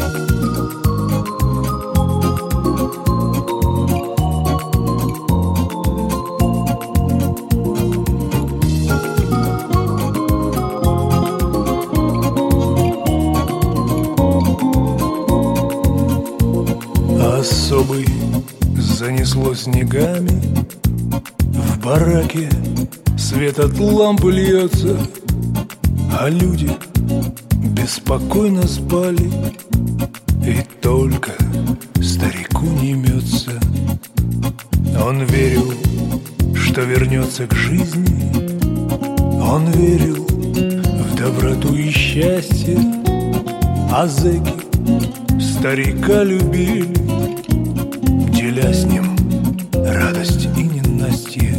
Особый занесло снегами, в бараке свет от лампы льется, а люди беспокойно спали, и только старику не имется. Он верил, что вернется к жизни, он верил в доброту и счастье, а зэки старика любили, деля с ним радость и ненастье.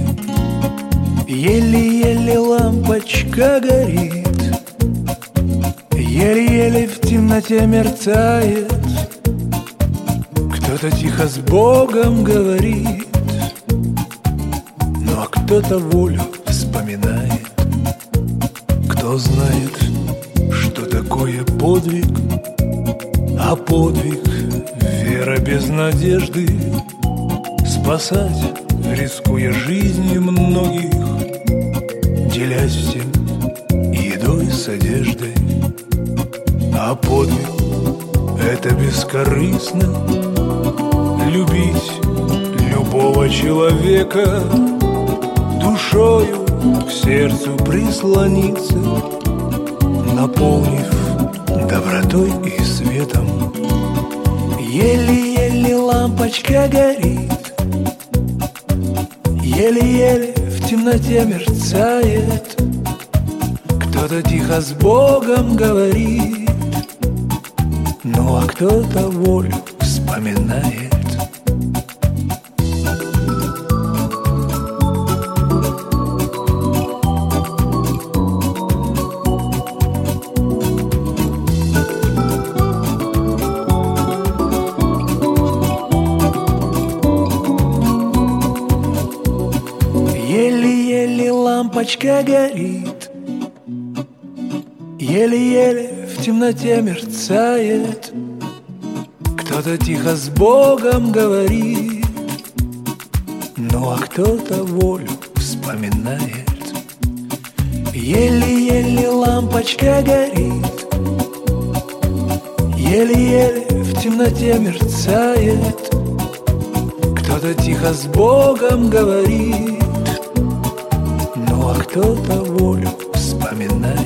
Еле-еле лампочка горит, еле-еле в темноте мерцает. Кто-то тихо с Богом говорит, ну а кто-то волю вспоминает. Кто знает, что такое подвиг, а подвиг — вера без надежды, спасать, рискуя жизнью многих, делясь всем едой с одеждой. А подвиг — это бескорыстно любить любого человека, душою к сердцу прислониться, наполнив добротой и светом. Еле-еле лампочка горит, еле-еле в темноте мерцает. Кто-то тихо с Богом говорит, ну а кто-то волю вспоминает. Еле-еле лампочка горит, еле-еле в темноте мерцает. Кто-то тихо с Богом говорит, ну а кто-то волю вспоминает. Еле-еле лампочка горит, еле-еле в темноте мерцает. Кто-то тихо с Богом говорит, ну а кто-то волю вспоминает.